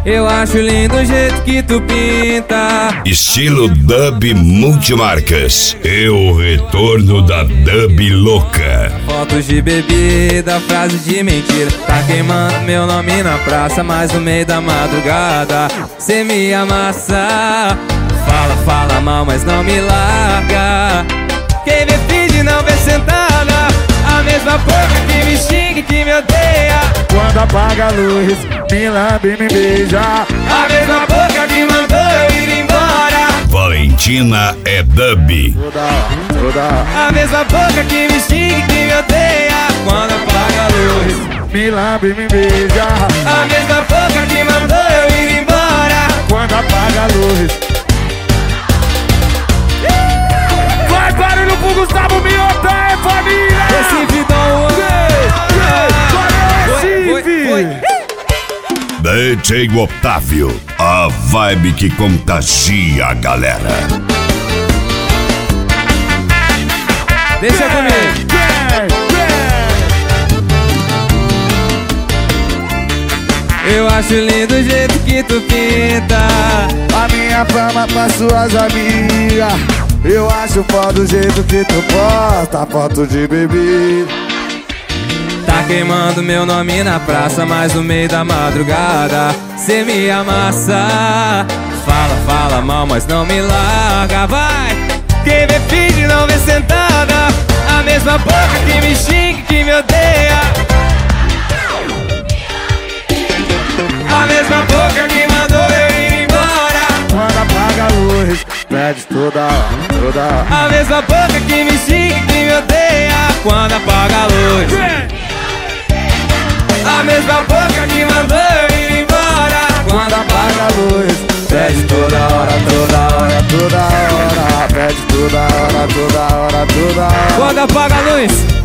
Eu acho lindo o jeito que tu pinta. Estilo dub multimarcas. É o retorno da dub louca. Fotos de bebida, frases de mentira. Tá queimando meu nome na praça, mas no meio da madrugada cê me amassa. Fala, fala mal, mas não me larga. Quem me finge não vê sentada. A mesma boca que me xinga e que me odeia. Quando apaga a luz, me lambe e me beija. A mesma boca que mandou eu ir embora. Valentina é dub. Toda A mesma boca que me xinga e que me odeia. Quando apaga a luz, me lambe e me beija. a mesma boca que mandou eu ir embora. Quando apaga a luz. Vai barulho pro Gustavo Miotta, é família! Recife Dom Recife! DJ Otávio, a vibe que contagia a galera. Deixa comigo. Eu acho lindo o jeito que tu pinta. A minha fama pra suas amigas. Eu acho foda o jeito que tu posta foto de bebida. Tá queimando meu nome na praça, mas no meio da madrugada cê me amassa. Fala, fala mal, mas não me larga. Vai! Quem vê finge não vê sentada. A mesma boca que me xinga e que me odeia. A mesma boca que mandou eu ir embora. Quando apaga a luz, pede toda. A mesma boca que me xinga e que me odeia. Quando apaga a luz. A mesma boca que mandou eu ir embora. Quando apaga a luz, pede toda hora. Pede toda hora. Pede toda hora. Quando apaga a luz.